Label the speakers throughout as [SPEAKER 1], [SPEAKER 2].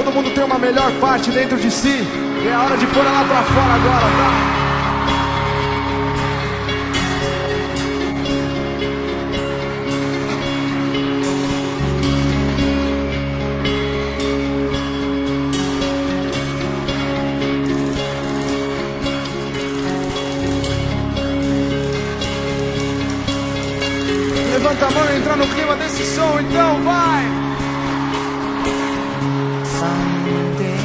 [SPEAKER 1] todo mundo tem uma melhor parte dentro de si. E é hora de pôr ela pra fora agora, tá? Levanta a mão e entra no clima desse som, então vai!
[SPEAKER 2] Someday,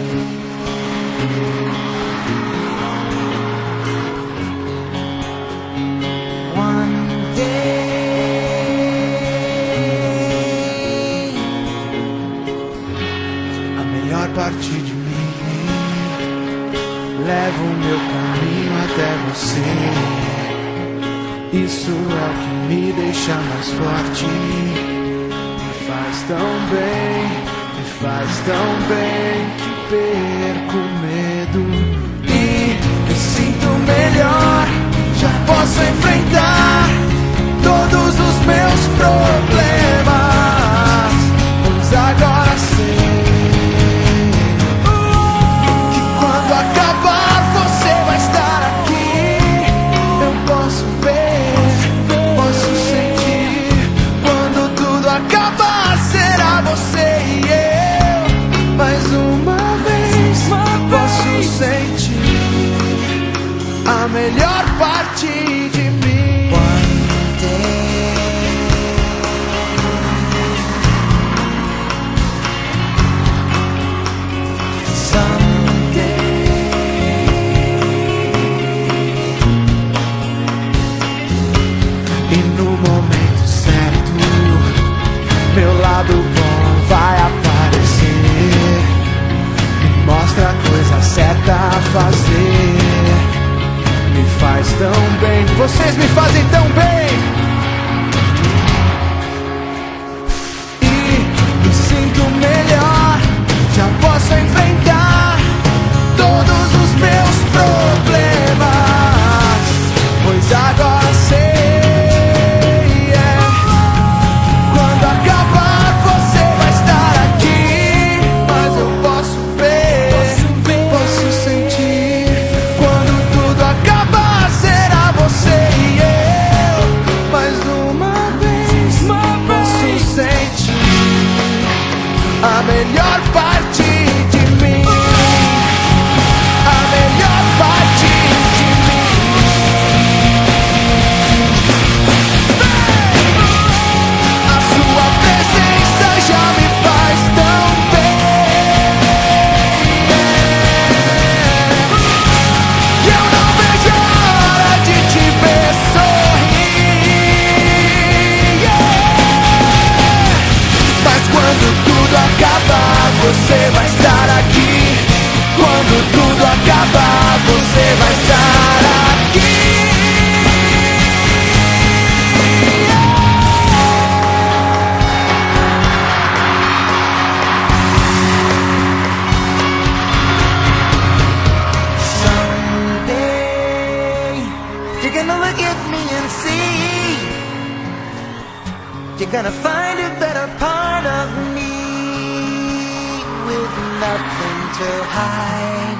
[SPEAKER 2] one day,
[SPEAKER 1] a melhor parte de mim leva o meu caminho até você. Isso é o que me deixa mais forte. Me faz tão bem que perco o medo e me sinto melhor. Já posso enfrentar todos os meus problemas, pois agora sei que quando acabar você vai estar aqui. Eu posso ver, posso sentir. Quando tudo acabar será você e eu. Mais uma vez posso sentir a melhor parte de mim.
[SPEAKER 2] one day, someday,
[SPEAKER 1] E no momento certo, meu lado bom vai aparecer. Me mostra a coisa certa a fazer. Me faz tão bem, vocês me fazem tão bem. E me sinto melhor. Já posso enfrentar todos os meus problemas, pois agora sei. Quando acabar você vai estar aqui. Mas eu posso ver, posso sentir. Quando tudo acabar será você e eu. Mais uma vez posso sentir a melhor parte de mim. A melhor parte de mim. A sua presença já me faz tão bem. E eu não vejo a hora de te ver sorrir. Mas quando tudo acabar, você vai estar aqui. Quando tudo acabar, você vai estar aqui.
[SPEAKER 2] someday, you're gonna look at me and see. You're gonna find a better part of me with nothing to hide.